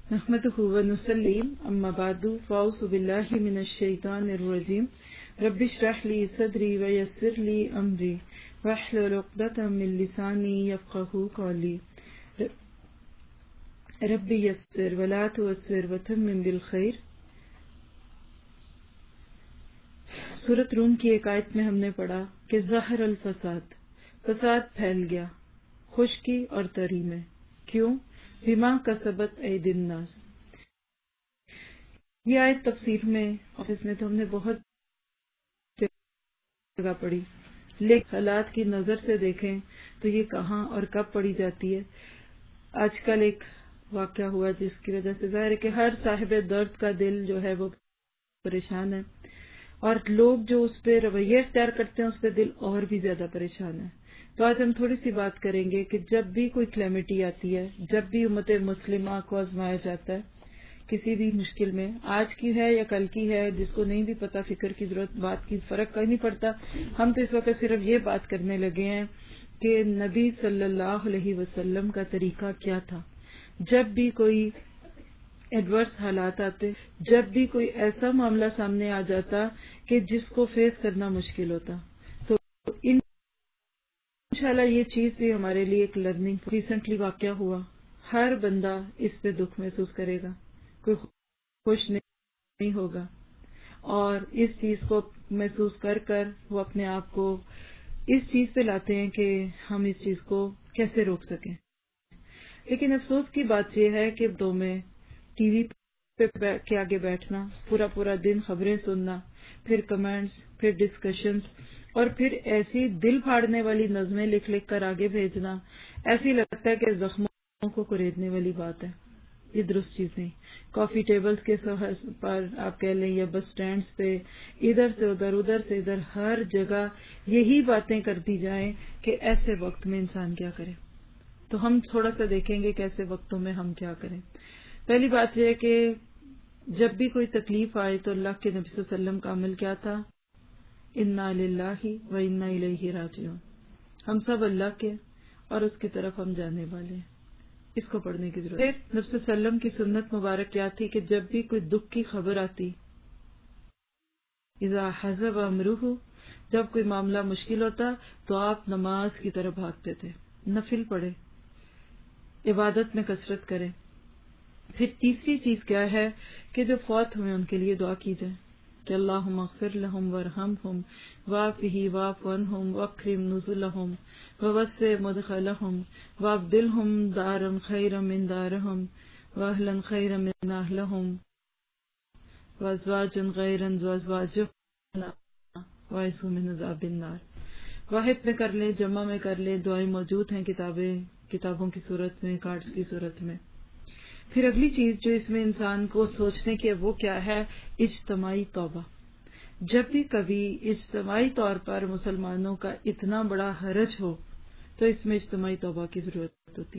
نحمده ونصلي اما بعد فاعوذ بالله من الشيطان الرجيم رب اشرح لي صدري ويسر لي امري واحلل عقدة من لساني يفقهوا قولي رب يسر ولا تعسر وتمم بالخير۔ سورۃ روم کی ایک آیت میں ہم نے پڑھا کہ ظاہر الفساد، فساد پھیل گیا خشکی اور تری میں، کیوں؟ بما کسبت ایدی الناس۔ یہ آیت تفسیر میں اس میں تو ہم نے بہت جگہ پڑھی، لیکن حالات کی نظر سے دیکھیں تو یہ کہاں اور کب پڑھی جاتی ہے۔ آج کل ایک واقعہ ہوا جس کی وجہ سے ظاہر ہے کہ ہر صاحب درد کا دل جو ہے وہ پریشان ہے، اور لوگ جو اس پہ رویہ اختیار کرتے ہیں اس پہ دل اور بھی زیادہ پریشان ہے۔ تو آج ہم تھوڑی سی بات کریں گے کہ جب بھی کوئی کلیمٹی آتی ہے، جب بھی امت مسلمہ کو آزمایا جاتا ہے کسی بھی مشکل میں، آج کی ہے یا کل کی ہے، جس کو نہیں بھی پتا فکر کی ضرورت، بات کی فرق کا نہیں پڑتا۔ ہم تو اس وقت صرف یہ بات کرنے لگے ہیں کہ نبی صلی اللہ علیہ وسلم کا طریقہ کیا تھا جب بھی کوئی ایڈورس حالات آتے، جب بھی کوئی ایسا معاملہ سامنے آ جاتا کہ جس کو فیس کرنا مشکل ہوتا۔ تو انشاءاللہ یہ چیز بھی ہمارے لیے ایک لرننگ ریسنٹلی واقعہ ہوا۔ ہر بندہ اس پہ دکھ محسوس کرے گا، کوئی خوش نہیں ہوگا، اور اس چیز کو محسوس کر کر وہ اپنے آپ کو اس چیز پہ لاتے ہیں کہ ہم اس چیز کو کیسے روک سکیں۔ لیکن افسوس کی بات یہ ہے کہ دو میں ٹی وی کے آگے بیٹھنا، پورا دن خبریں سننا، پھر کمنٹس، پھر ڈسکشنز، اور پھر ایسی دل پھاڑنے والی نظمیں لکھ کر آگے بھیجنا، ایسی لگتا ہے کہ زخموں کو کریدنے والی بات ہے۔ یہ درست چیز نہیں۔ کافی ٹیبلز کے پر آپ کہہ لیں یا بس سٹینڈز پہ ادھر سے ادھر ہر جگہ یہی باتیں کرتی جائیں کہ ایسے وقت میں انسان کیا کرے۔ تو ہم تھوڑا سا دیکھیں گے کہ ایسے وقتوں میں ہم کیا کریں۔ پہلی بات یہ ہے کہ جب بھی کوئی تکلیف آئے تو اللہ کے نبی صلی اللہ علیہ وسلم کا عمل کیا تھا؟ انا للہ و انا الیہ راجعون۔ ہم سب اللہ کے اور اس کی طرف ہم جانے والے ہیں، اس کو پڑھنے کی ضرورت ہے۔ نبی صلی اللہ علیہ وسلم کی سنت مبارک کیا تھی کہ جب بھی کوئی دکھ کی خبر آتی، اذا حزب امرہ، جب کوئی معاملہ مشکل ہوتا تو آپ نماز کی طرف بھاگتے تھے، نفل پڑھے، عبادت میں کثرت کریں۔ پھر تیسری چیز کیا ہے کہ جو فوت ہوئے ان کے لیے دعا کی جائے کہ اللہم اغفر لہم وارحمہم واعفہ واعف عنہم واکرم نزلہم ووسع مدخلہم وابدلہم دارا خیرا من دارہم واہلا خیرا من اہلہم وازواجا غیرا ازواجہم وعصموا من عذاب النار۔ واحد میں کر لیں، جمع میں کر لیں، دعائیں موجود ہیں کتابوں کی صورت میں، کارڈز کی صورت میں۔ پھر اگلی چیز جو اس میں انسان کو سوچنے کی ہے وہ کیا ہے؟ اجتماعی توبہ۔ جب بھی کبھی اجتماعی طور پر مسلمانوں کا اتنا بڑا حرج ہو تو اس میں اجتماعی توبہ کی ضرورت ہوتی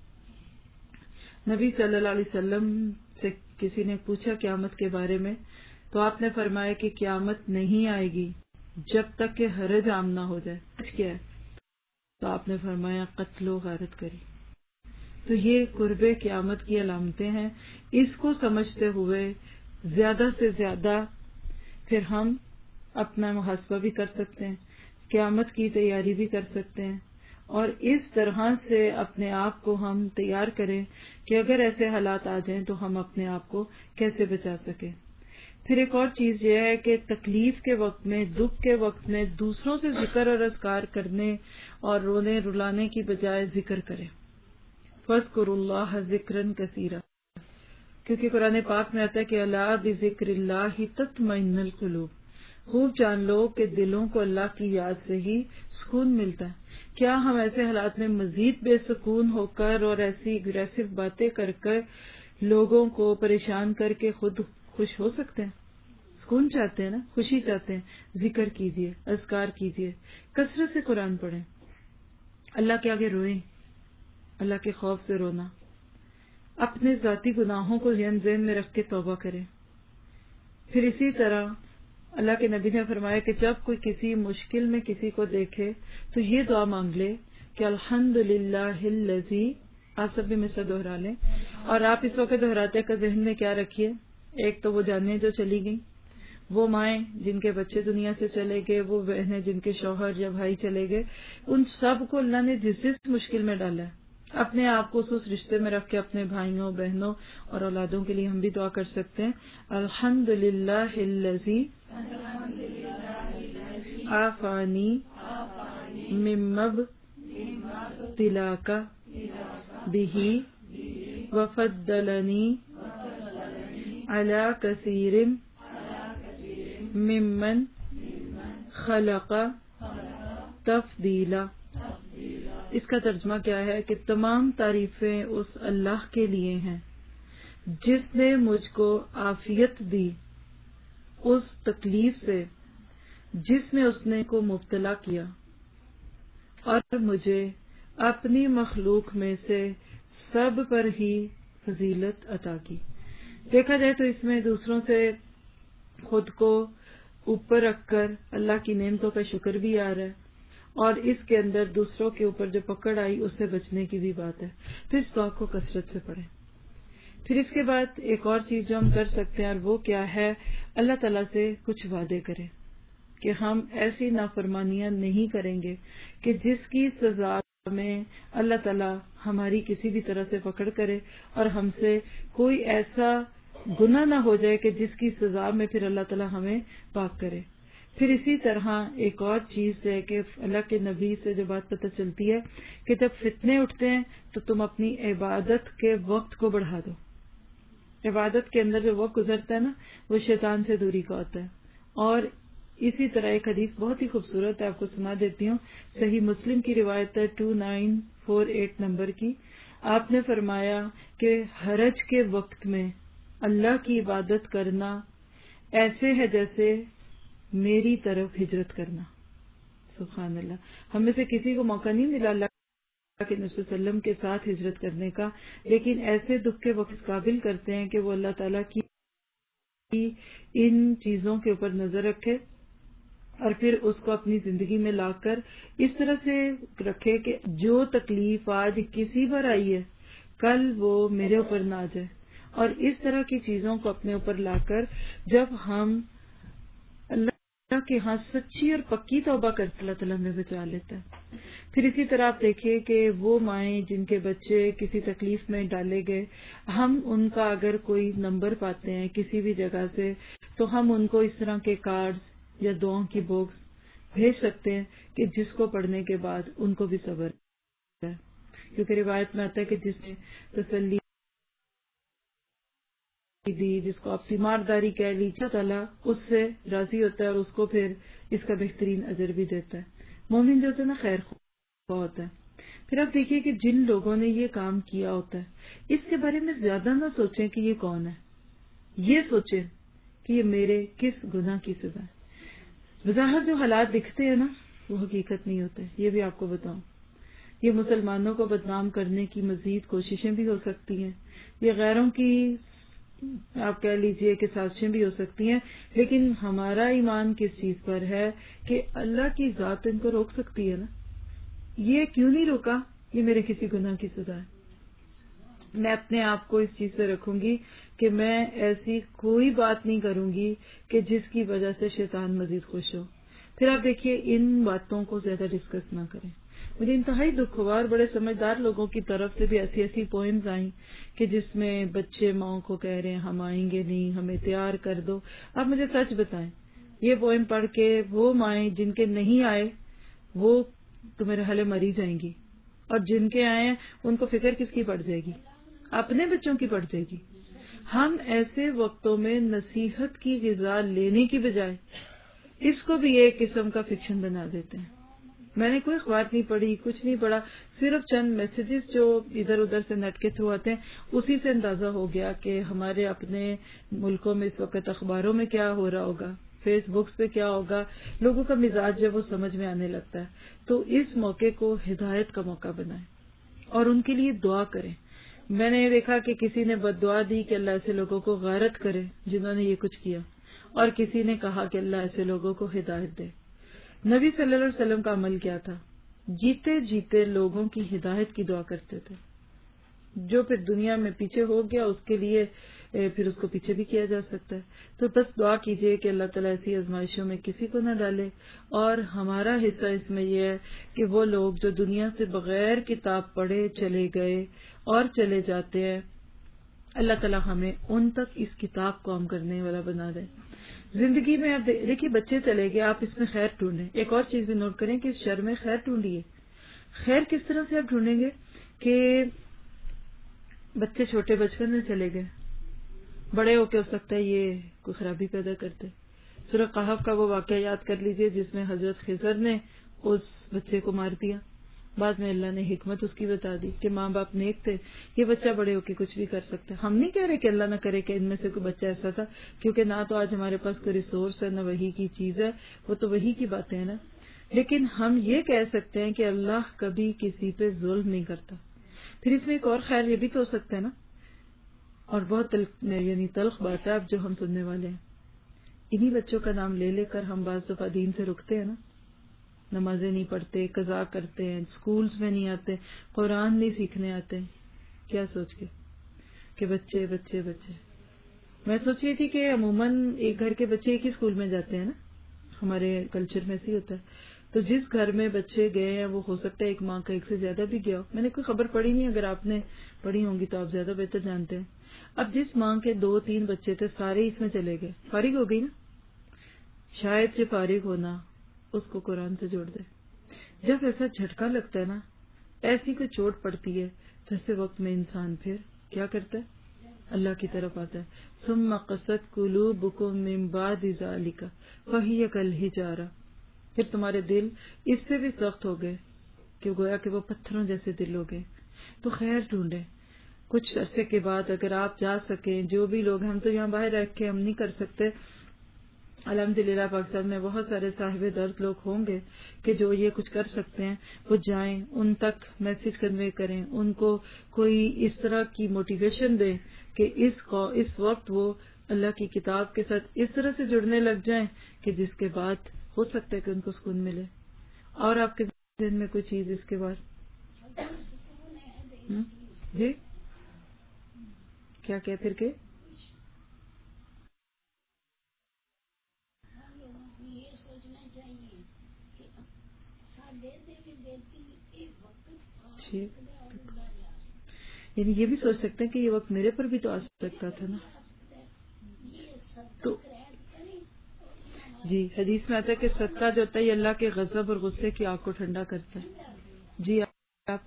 ہے۔ نبی صلی اللہ علیہ وسلم سے کسی نے پوچھا قیامت کے بارے میں، تو آپ نے فرمایا کہ قیامت نہیں آئے گی جب تک کہ حرج عام نہ ہو جائے۔ حرج کیا ہے؟ تو آپ نے فرمایا قتل و غارت کری۔ تو یہ قرب قیامت کی علامتیں ہیں۔ اس کو سمجھتے ہوئے زیادہ سے زیادہ پھر ہم اپنا محاسبہ بھی کر سکتے ہیں، قیامت کی تیاری بھی کر سکتے ہیں، اور اس طرح سے اپنے آپ کو ہم تیار کریں کہ اگر ایسے حالات آ جائیں تو ہم اپنے آپ کو کیسے بچا سکیں۔ پھر ایک اور چیز یہ ہے کہ تکلیف کے وقت میں، دکھ کے وقت میں دوسروں سے ذکر اور اذکار کرنے اور رونے رلانے کی بجائے ذکر کریں۔ فاذکروا اللہ ذکرا کثیرا، کیونکہ قرآن پاک میں آتا ہے کہ الا بذکر اللہ تطمئن القلوب۔ خوب جان لو کہ دلوں کو اللہ کی یاد سے ہی سکون ملتا ہے۔ کیا ہم ایسے حالات میں مزید بے سکون ہو کر اور ایسی اگریسو باتیں کر کر لوگوں کو پریشان کر کے خود خوش ہو سکتے ہیں؟ سکون چاہتے ہیں نا، خوشی چاہتے ہیں، ذکر کیجئے، اذکار کیجئے، کثرت سے قرآن پڑھیں، اللہ کے آگے روئیں، اللہ کے خوف سے رونا، اپنے ذاتی گناہوں کو ذہن میں رکھ کے توبہ کریں۔ پھر اسی طرح اللہ کے نبی نے فرمایا کہ جب کوئی کسی مشکل میں کسی کو دیکھے تو یہ دعا مانگ لے کہ الحمدللہ الذی آپ سب بھی مجھ سے دہرا لیں، اور آپ اس وقت دہراتے کا ذہن میں کیا رکھیے، ایک تو وہ جانیں جو چلی گئیں، وہ مائیں جن کے بچے دنیا سے چلے گئے، وہ بہنیں جن کے شوہر یا بھائی چلے گئے، ان سب کو اللہ نے جس جس مشکل میں ڈالا ہے، اپنے آپ کو اس رشتے میں رکھ کے اپنے بھائیوں بہنوں اور اولادوں کے لیے ہم بھی دعا کر سکتے ہیں. الحمدللہ الذی عافانی مما ابتلاک بہ وفضلنی علی کثیر ممن خلق تفضیلا. اس کا ترجمہ کیا ہے کہ تمام تعریفیں اس اللہ کے لیے ہیں جس نے مجھ کو عافیت دی اس تکلیف سے جس میں اس نے کو مبتلا کیا، اور مجھے اپنی مخلوق میں سے سب پر ہی فضیلت عطا کی. دیکھا جائے تو اس میں دوسروں سے خود کو اوپر رکھ کر اللہ کی نعمتوں کا شکر بھی آ رہا ہے، اور اس کے اندر دوسروں کے اوپر جو پکڑ آئی اس سے بچنے کی بھی بات ہے. تو اس دعا کو کثرت سے پڑھیں. پھر اس کے بعد ایک اور چیز جو ہم کر سکتے ہیں، اور وہ کیا ہے، اللہ تعالیٰ سے کچھ وعدے کریں کہ ہم ایسی نافرمانیاں نہیں کریں گے کہ جس کی سزا میں اللہ تعالیٰ ہماری کسی بھی طرح سے پکڑ کرے اور ہم سے کوئی ایسا گناہ نہ ہو جائے کہ جس کی سزا میں پھر اللہ تعالیٰ ہمیں پاک کرے. پھر اسی طرح ایک اور چیز ہے کہ اللہ کے نبی سے جو بات پتہ چلتی ہے کہ جب فتنے اٹھتے ہیں تو تم اپنی عبادت کے وقت کو بڑھا دو. عبادت کے اندر جو وقت گزرتا ہے نا، وہ شیطان سے دوری کا ہوتا ہے. اور اسی طرح ایک حدیث بہت ہی خوبصورت ہے، آپ کو سنا دیتی ہوں. صحیح مسلم کی روایت ہے 2948 نمبر کی. آپ نے فرمایا کہ حرج کے وقت میں اللہ کی عبادت کرنا ایسے ہے جیسے میری طرف ہجرت کرنا. سبحان اللہ. ہم میں سے کسی کو موقع نہیں ملا اللہ کے نبی صلی اللہ علیہ وسلم کے ساتھ ہجرت کرنے کا، لیکن ایسے دکھ کے وقت اس قابل کرتے ہیں کہ وہ اللہ تعالیٰ کی ان چیزوں کے اوپر نظر رکھے اور پھر اس کو اپنی زندگی میں لا کر اس طرح سے رکھے کہ جو تکلیف آج کسی پر آئی ہے کل وہ میرے اوپر نہ آ جائے. اور اس طرح کی چیزوں کو اپنے اوپر لا کر جب ہم اللہ کے ہاں سچی اور پکی توبہ کرتے، اللہ تعالیٰ ہمیں بچا لیتا ہے. پھر اسی طرح آپ دیکھیے کہ وہ مائیں جن کے بچے کسی تکلیف میں ڈالے گئے، ہم ان کا اگر کوئی نمبر پاتے ہیں کسی بھی جگہ سے تو ہم ان کو اس طرح کے کارڈز یا دعاؤں کی باکس بھیج سکتے ہیں کہ جس کو پڑھنے کے بعد ان کو بھی صبر ہے. کیونکہ روایت میں آتا ہے کہ جس نے تسلی دی، جس کو آپ تیمارداری کہہ لیجیے، اللہ تعالیٰ اس سے راضی ہوتا ہے اور اس کو پھر اس کا بہترین اجر بھی دیتا ہے. مومن جو ہوتا ہے نا خیر خواہ ہوتا ہے. پھر آپ دیکھیے کہ جن لوگوں نے یہ کام کیا ہوتا ہے اس کے بارے میں زیادہ نہ سوچیں کہ یہ کون ہے، یہ سوچیں کہ یہ میرے کس گناہ کی سزا ہے. بظاہر جو حالات دکھتے ہیں نا وہ حقیقت نہیں ہوتے. یہ بھی آپ کو بتاؤں، یہ مسلمانوں کو بدنام کرنے کی مزید کوششیں بھی ہو سکتی ہیں، یہ غیروں کی آپ کہہ لیجئے کہ سازشیں بھی ہو سکتی ہیں، لیکن ہمارا ایمان کس چیز پر ہے کہ اللہ کی ذات ان کو روک سکتی ہے نا. یہ کیوں نہیں روکا؟ یہ میرے کسی گناہ کی سزا ہے. میں اپنے آپ کو اس چیز سے رکھوں گی کہ میں ایسی کوئی بات نہیں کروں گی کہ جس کی وجہ سے شیطان مزید خوش ہو. پھر آپ دیکھیے ان باتوں کو زیادہ ڈسکس نہ کریں. مجھے انتہائی دکھ ہوا اور بڑے سمجھدار لوگوں کی طرف سے بھی ایسی پوئمز آئیں کہ جس میں بچے ماں کو کہہ رہے ہیں ہم آئیں گے نہیں، ہمیں تیار کر دو. آپ مجھے سچ بتائیں، یہ پوئم پڑھ کے وہ مائیں جن کے نہیں آئے وہ تو میرے حالے مری جائیں گی، اور جن کے آئے ہیں ان کو فکر کس کی پڑ جائے گی؟ اپنے بچوں کی پڑ جائے گی. ہم ایسے وقتوں میں نصیحت کی غذا لینے کی بجائے اس کو بھی ایک قسم کا فکشن بنا دیتے ہیں. میں نے کوئی اخبار نہیں پڑھی، کچھ نہیں پڑھا، صرف چند میسیجز جو ادھر ادھر سے نیٹ کے تھرو آتے ہیں اسی سے اندازہ ہو گیا کہ ہمارے اپنے ملکوں میں اس وقت اخباروں میں کیا ہو رہا ہوگا، فیس بکس پہ کیا ہوگا. لوگوں کا مزاج جب وہ سمجھ میں آنے لگتا ہے تو اس موقع کو ہدایت کا موقع بنائیں اور ان کے لیے دعا کریں. میں نے دیکھا کہ کسی نے بد دعا دی کہ اللہ ایسے لوگوں کو غارت کرے جنہوں نے یہ کچھ کیا، اور کسی نے کہا کہ اللہ ایسے لوگوں کو ہدایت دے. نبی صلی اللہ علیہ وسلم کا عمل کیا تھا؟ جیتے جیتے لوگوں کی ہدایت کی دعا کرتے تھے. جو پھر دنیا میں پیچھے ہو گیا اس کے لیے پھر اس کو پیچھے بھی کیا جا سکتا ہے. تو بس دعا کیجئے کہ اللہ تعالیٰ ایسی آزمائشوں میں کسی کو نہ ڈالے، اور ہمارا حصہ اس میں یہ ہے کہ وہ لوگ جو دنیا سے بغیر کتاب پڑھے چلے گئے اور چلے جاتے ہیں، اللہ تعالیٰ ہمیں ان تک اس کتاب کو عام کرنے والا بنا دے. زندگی میں آپ دیکھیے بچے چلے گئے، آپ اس میں خیر ڈھونڈیں. ایک اور چیز بھی نوٹ کریں کہ اس شر میں خیر ڈھونڈیے. خیر کس طرح سے آپ ڈھونڈیں گے کہ بچے چھوٹے بچپن میں چلے گئے، بڑے ہو کے ہو سکتا ہے یہ کوئی خرابی پیدا کرتے. سورہ کہف کا وہ واقعہ یاد کر لیجئے جس میں حضرت خضر نے اس بچے کو مار دیا. بعد میں اللہ نے حکمت اس کی بتا دی کہ ماں باپ نیک تھے، یہ بچہ بڑے ہو کے کچھ بھی کر سکتا ہے. ہم نہیں کہہ رہے کہ اللہ نہ کرے کہ ان میں سے کوئی بچہ ایسا تھا، کیونکہ نہ تو آج ہمارے پاس کوئی ریسورس ہے نہ وحی کی چیز ہے، وہ تو وحی کی باتیں ہیں نا. لیکن ہم یہ کہہ سکتے ہیں کہ اللہ کبھی کسی پہ ظلم نہیں کرتا. پھر اس میں ایک اور خیر یہ بھی تو ہو سکتا ہے نا، اور بہت تلخ بات ہے اب جو ہم سننے والے ہیں. انہی بچوں کا نام لے لے کر ہم بعض دفعہ دین سے رکتے ہیں نا، نمازیں نہیں پڑھتے، قضا کرتے ہیں، سکولز میں نہیں آتے، قرآن نہیں سیکھنے آتے. کیا سوچ کے کہ بچے بچے بچے. میں سوچ رہی تھی کہ عموماً ایک گھر کے بچے ایک ہی اسکول میں جاتے ہیں نا، ہمارے کلچر میں ایسے ہی ہوتا ہے. تو جس گھر میں بچے گئے ہیں وہ ہو سکتا ہے ایک ماں کا ایک سے زیادہ بھی گیا ہو. میں نے کوئی خبر پڑھی نہیں، اگر آپ نے پڑھی ہوں گی تو آپ زیادہ بہتر جانتے ہیں. اب جس ماں کے 2-3 بچے تھے سارے اس میں چلے گئے، فارغ ہو گئی نا. شاید سے فارغ ہونا اس کو قرآن سے جوڑ دے. جب ایسا جھٹکا لگتا ہے نا، ایسی کوئی چوٹ پڑتی ہے تو ایسے وقت میں انسان پھر کیا کرتا ہے؟ اللہ کی طرف آتا ہے. ثم قست قلوبکم من بعد ذلک فہی کالحجارہ. پھر تمہارے دل اس سے بھی سخت ہو گئے کہ گویا کہ وہ پتھروں جیسے دل ہو گئے. تو خیر ڈھونڈیں. کچھ عرصے کے بعد اگر آپ جا سکیں، جو بھی لوگ، ہم تو یہاں باہر رہ کے ہم نہیں کر سکتے، الحمدللہ پاکستان میں بہت سارے صاحب درد لوگ ہوں گے کہ جو یہ کچھ کر سکتے ہیں، وہ جائیں، ان تک میسج کنوے کریں، ان کو کوئی اس طرح کی موٹیویشن دیں کہ اس وقت وہ اللہ کی کتاب کے ساتھ اس طرح سے جڑنے لگ جائیں کہ جس کے بعد ہو سکتا ہے کہ ان کو سکون ملے. اور آپ کے ذہن میں کوئی چیز اس کے بعد؟ جی کیا پھر کے یعنی یہ بھی سوچ سکتے ہیں کہ یہ وقت میرے پر بھی تو آ سکتا تھا نا. تو جی حدیث میں آتا ہے کہ صدقہ جو ہوتا ہے یہ اللہ کے غضب اور غصے کی آگ کو ٹھنڈا کرتا ہے. جی آپ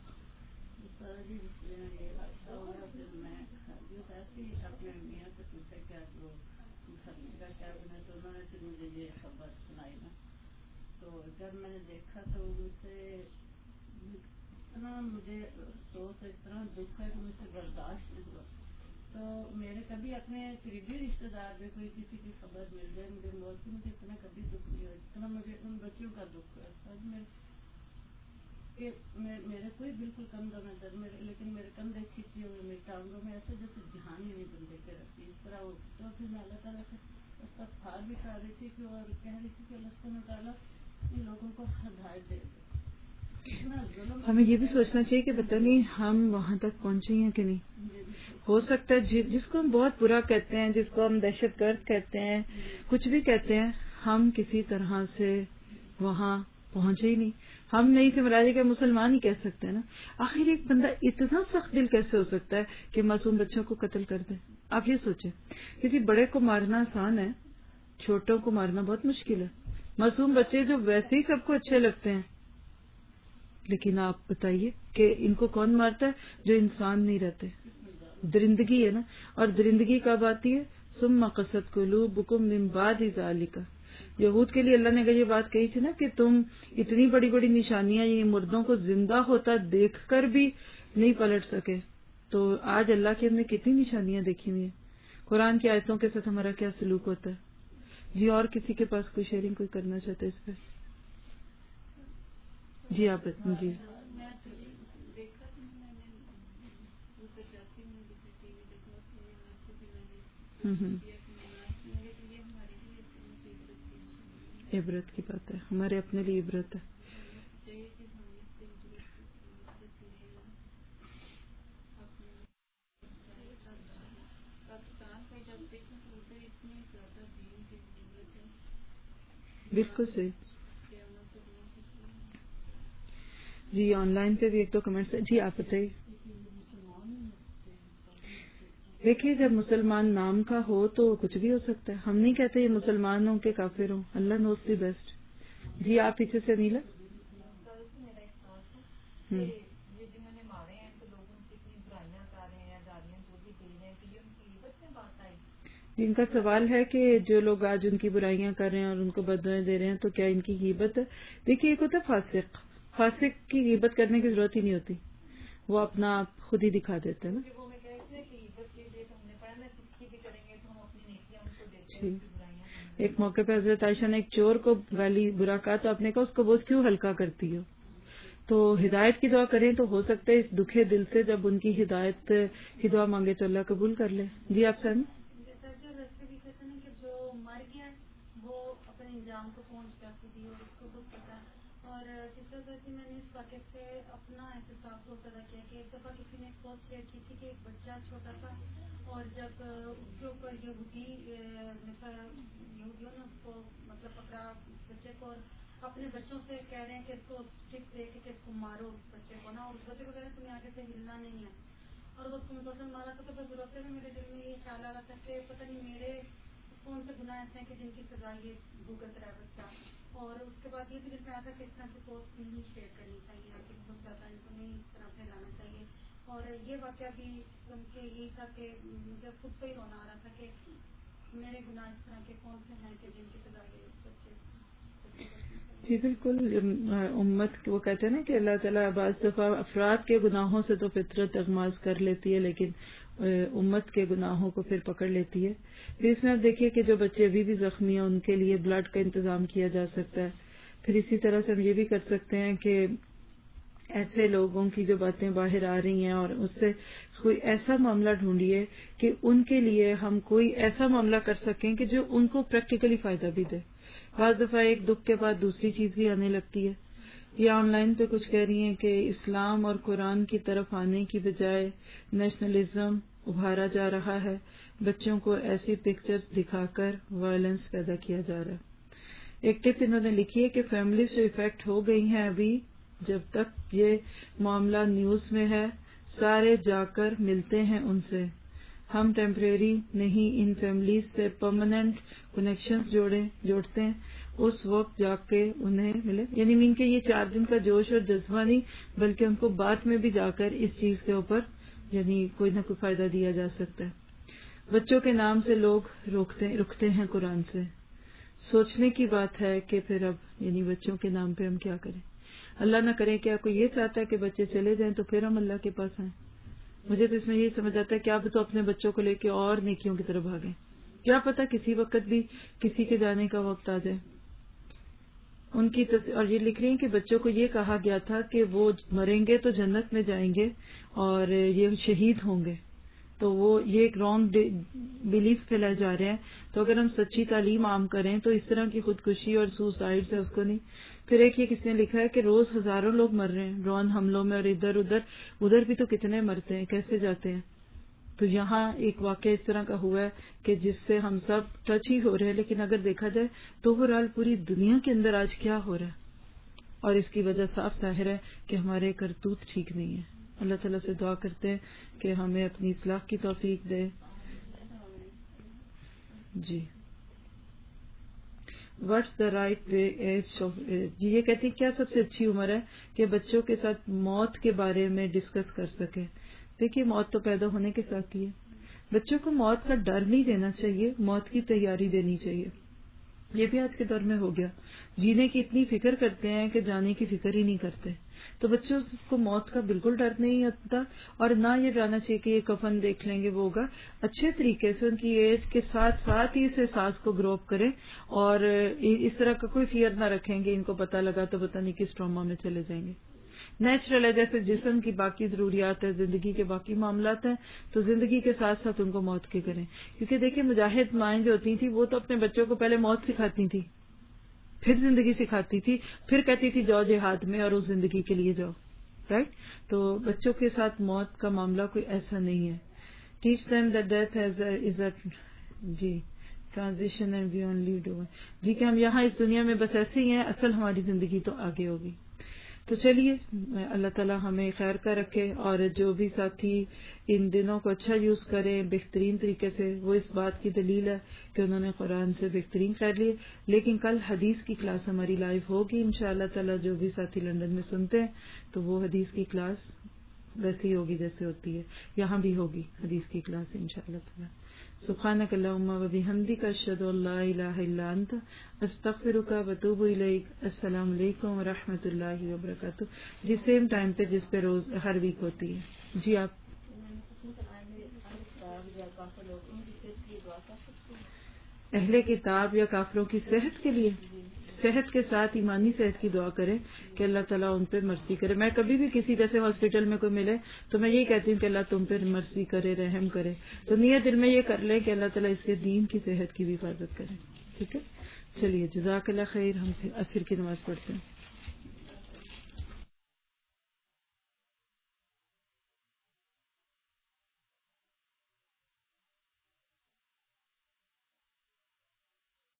تو جب میں نے دیکھا تو ان سے اتنا مجھے افسوس ہے، اتنا دکھ ہے کہ مجھ سے برداشت نہیں ہوا. تو میرے کبھی اپنے قریبی رشتے دار میں کوئی کسی کی خبر مل جائے مجھے موت کی، مجھے اتنا کبھی دکھ نہیں ہوا اتنا مجھے ان بچوں کا دکھ ہے. کہ میرے کوئی بالکل کندھوں میں درد میرے، لیکن میرے کندھے کھینچی ہوئے، میری ٹانگوں میں ایسے جیسے جہان ہی نہیں بندے کے رکھتی اس طرح. تو پھر میں اللہ تعالیٰ سے استغفار بھی کر رہی تھی کہ اور کہہ رہی تھی کہ اللہ سبحانہ تعالیٰ ان لوگوں کو ہدایت دے دے. ہمیں یہ بھی سوچنا چاہیے کہ پتہ نہیں ہم وہاں تک پہنچے ہیں کہ نہیں. ہو سکتا ہے جس کو ہم بہت برا کہتے ہیں، جس کو ہم دہشت گرد کہتے ہیں، کچھ بھی کہتے ہیں، ہم کسی طرح سے وہاں پہنچے ہی نہیں. ہم نہیں سے مراد ہے کہ مسلمان ہی کہہ سکتے ہیں نا. آخر ایک بندہ اتنا سخت دل کیسے ہو سکتا ہے کہ معصوم بچوں کو قتل کر دے؟ آپ یہ سوچیں. کسی بڑے کو مارنا آسان ہے، چھوٹوں کو مارنا بہت مشکل ہے. معصوم بچے جو ویسے ہی سب کو اچھے لگتے ہیں، لیکن آپ بتائیے کہ ان کو کون مارتا ہے؟ جو انسان نہیں رہتے، درندگی ہے نا. اور درندگی کب آتی ہے؟ ثم قست قلوبکم من بعد ذلک. یہود کے لیے اللہ نے اگر یہ بات کہی تھی نا کہ تم اتنی بڑی بڑی نشانیاں یہ مردوں کو زندہ ہوتا دیکھ کر بھی نہیں پلٹ سکے، تو آج اللہ کے ہم نے کتنی نشانیاں دیکھی ہوئی ہیں. قرآن کی آیتوں کے ساتھ ہمارا کیا سلوک ہوتا ہے. جی اور کسی کے پاس کوئی شیئرنگ کوئی کرنا چاہتے اس پہ؟ جی آپ جی عبرت کی بات ہے، ہمارے اپنے لیے عبرت ہے. بالکل صحیح. جی آن لائن پہ بھی ایک دو کمنٹس. جی آپ بتائیے. دیکھیے جب مسلمان نام کا ہو تو کچھ بھی ہو سکتا ہے. ہم نہیں کہتے یہ مسلمان ہوں کہ کافر ہوں. اللہ نوز دی بیسٹ. جی آپ پیچھے سے نیلا. جن کا سوال ہے کہ جو لوگ آج ان کی برائیاں کر رہے ہیں اور ان کو بددعائیں دے رہے ہیں تو کیا ان کی غیبت ہے؟ دیکھیے ایک ہوتا ہے فاسق. فاسق کی غیبت کرنے کی ضرورت ہی نہیں ہوتی. وہ اپنا آپ خود ہی دکھا دیتے ہیں نا. جی ایک موقع پہ حضرت عائشہ نے ایک چور کو گالی برا کہا تو آپ نے کہا اس کو بوجھ کیوں ہلکا کرتی ہو. تو ہدایت کی دعا کریں تو ہو سکتا ہے اس دکھے دل سے جب ان کی ہدایت کی دعا مانگے تو اللہ قبول کر لے. جی آپ سر. ویسے بھی کہتے ہیں کہ جو مر گیا وہ اپنے انجام کو پہنچ جاتی تھی اور اس کو خود پتا. اور جس وجہ سے میں نے اس واقعے سے اپنا احساس بہت زیادہ کیا کہ ایک دفعہ کسی نے ایک پوسٹ شیئر کی تھی کہ ایک بچہ چھوٹا تھا اور جب اس کے اوپر یہودیوں نے اس کو مطلب پکڑا اس بچے کو اور اپنے بچوں سے کہہ رہے ہیں کہ اس کو اسٹک دے کے اس کو مارو اس بچے کو نا. اور اس بچے کو کہہ رہے ہیں تمہیں آگے سے ہلنا نہیں ہے. اور وہ اس کو مسلسل مارا تھا. تو بس ضرورت ہے میرے دل میں یہ خیال آ رہا تھا کہ پتہ نہیں میرے کون سے گناہ ایسے ہیں کہ جن کی سزا یہ بھگت رہا ہے بچہ. اور اس کے بعد یہ بھی دل میں آیا تھا کہ اس طرح کی پوسٹ نہیں شیئر کرنی چاہیے کہ بہت زیادہ ان کو نہیں اس طرح پھیلانا چاہیے. اور یہ واقعہ بھی سن کے یہی تھا کہ مجھے خود پہ ہی رونا آ رہا تھا کہ میرے گناہ اس طرح کے کون سے ہیں کہ جن کی سزا یہ بچے. جی بالکل. امت وہ کہتے ہیں نا کہ اللہ تعالیٰ بعض دفعہ افراد کے گناہوں سے تو فطرت اغماز کر لیتی ہے لیکن امت کے گناہوں کو پھر پکڑ لیتی ہے. پھر اس میں آپ دیکھیے کہ جو بچے ابھی بھی زخمی ہیں ان کے لیے بلڈ کا انتظام کیا جا سکتا ہے. پھر اسی طرح سے ہم یہ بھی کر سکتے ہیں کہ ایسے لوگوں کی جو باتیں باہر آ رہی ہیں اور اس سے کوئی ایسا معاملہ ڈھونڈیے کہ ان کے لیے ہم کوئی ایسا معاملہ کر سکیں کہ جو ان کو پریکٹیکلی فائدہ بھی دے. بعض دفعہ ایک دکھ کے بعد دوسری چیز بھی آنے لگتی ہے. یہ آن لائن پہ کچھ کہہ رہی ہیں کہ اسلام اور قرآن کی طرف آنے کی بجائے نیشنلزم ابھارا جا رہا ہے. بچوں کو ایسی پکچرز دکھا کر وائلنس پیدا کیا جا رہا ہے. ایک ٹپ انہوں نے لکھی ہے کہ فیملی سے افیکٹ ہو گئی ہیں. ابھی جب تک یہ معاملہ نیوز میں ہے سارے جا کر ملتے ہیں ان سے. ہم ٹیمپریری نہیں ان فیملیز سے پرماننٹ کنیکشنز جوڑتے ہیں. اس وقت جا کے انہیں ملے یعنی مین کہ یہ 4 دن کا جوش اور جذبہ نہیں بلکہ ان کو بعد میں بھی جا کر اس چیز کے اوپر یعنی کوئی نہ کوئی فائدہ دیا جا سکتا ہے. بچوں کے نام سے لوگ رکتے ہیں قرآن سے. سوچنے کی بات ہے کہ پھر اب یعنی بچوں کے نام پہ ہم کیا کریں. اللہ نہ کرے کیا کوئی یہ چاہتا ہے کہ بچے چلے جائیں تو پھر ہم اللہ کے پاس آئیں. مجھے تو اس میں یہی سمجھ آتا ہے کہ آپ تو اپنے بچوں کو لے کے اور نیکیوں کی طرف بھاگیں. کیا پتا کسی وقت بھی کسی کے جانے کا وقت آ جائے. ان کی اور یہ لکھ رہی ہیں کہ بچوں کو یہ کہا گیا تھا کہ وہ مریں گے تو جنت میں جائیں گے اور یہ شہید ہوں گے. تو وہ یہ ایک رانگ بلیف پھیلائے جا رہے ہیں. تو اگر ہم سچی تعلیم عام کریں تو اس طرح کی خودکشی اور سوسائڈ سے اس کو نہیں. پھر ایک یہ کس نے لکھا ہے کہ روز ہزاروں لوگ مر رہے ہیں ڈرون حملوں میں اور ادھر بھی تو کتنے مرتے ہیں کیسے جاتے ہیں. تو یہاں ایک واقعہ اس طرح کا ہوا ہے کہ جس سے ہم سب ٹچ ہی ہو رہے ہیں. لیکن اگر دیکھا جائے تو اوورآل پوری دنیا کے اندر آج کیا ہو رہا ہے اور اس کی وجہ صاف ظاہر ہے کہ ہمارے کرتوت ٹھیک نہیں ہے. اللہ تعالیٰ سے دعا کرتے ہیں کہ ہمیں اپنی اصلاح کی توفیق دے. جی what's the right way edge of. جی یہ کہتی کیا سب سے اچھی عمر ہے کہ بچوں کے ساتھ موت کے بارے میں ڈسکس کر سکے. دیکھیے موت تو پیدا ہونے کے ساتھ ہی ہے. بچوں کو موت کا ڈر نہیں دینا چاہیے موت کی تیاری دینی چاہیے. یہ بھی آج کے دور میں ہو گیا. جینے کی اتنی فکر کرتے ہیں کہ جانے کی فکر ہی نہیں کرتے. تو بچوں کو موت کا بالکل ڈر نہیں ہوتا اور نہ یہ ڈرانا چاہیے کہ یہ کفن دیکھ لیں گے وہ ہوگا. اچھے طریقے سے ان کی ایج کے ساتھ ساتھ ہی اس احساس کو گرو اپ کریں اور اس طرح کا کوئی فیئر نہ رکھیں گے ان کو پتہ لگا تو پتہ نہیں کس ٹراما میں چلے جائیں گے. نیچرل ہے جیسے جسم کی باقی ضروریات ہے زندگی کے باقی معاملات ہیں تو زندگی کے ساتھ ساتھ ان کو موت کے کریں. کیونکہ دیکھیں مجاہد مائیں جو ہوتی تھیں وہ تو اپنے بچوں کو پہلے موت سکھاتی تھی پھر زندگی سکھاتی تھی پھر کہتی تھی جاؤ جہاد میں اور اس زندگی کے لیے جاؤ. رائٹ. تو بچوں کے ساتھ موت کا معاملہ کوئی ایسا نہیں ہے. Teach them that death is a جی transition and beyond leave doing. جی کہ ہم یہاں اس دنیا میں بس ایسے ہی ہیں, اصل ہماری زندگی تو آگے ہوگی. تو چلیے اللہ تعالیٰ ہمیں خیر کا رکھے, اور جو بھی ساتھی ان دنوں کو اچھا یوز کریں بہترین طریقے سے, وہ اس بات کی دلیل ہے کہ انہوں نے قرآن سے بہترین خیر لیے. لیکن کل حدیث کی کلاس ہماری لائیو ہوگی انشاءاللہ تعالیٰ. جو بھی ساتھی لندن میں سنتے ہیں تو وہ حدیث کی کلاس ویسے ہی ہوگی جیسے ہوتی ہے, یہاں بھی ہوگی حدیث کی کلاس انشاءاللہ تعالیٰ. سبحانک اللہم و بحمدک اشہد ان لا الہ الا انت استغفرک و اتوب الیک. السلام علیکم و رحمۃ اللہ وبرکاتہ. جی سیم ٹائم پہ جس پہ روز ہر ویک ہوتی ہے. جی آپ اہل کتاب یا کافروں کی صحت کے لیے صحت کے ساتھ ایمانی صحت کی دعا کریں کہ اللہ تعالیٰ ان پہ مرسی کرے. میں کبھی بھی کسی جیسے ہاسپٹل میں کوئی ملے تو میں یہی کہتی ہوں کہ اللہ تم پہ مرسی کرے, رحم کرے. تو نیت دل میں یہ کر لیں کہ اللہ تعالیٰ اس کے دین کی صحت کی بھی حفاظت کرے. ٹھیک ہے, چلیے جزاک اللہ خیر. ہم عصر کی نماز پڑھتے ہیں.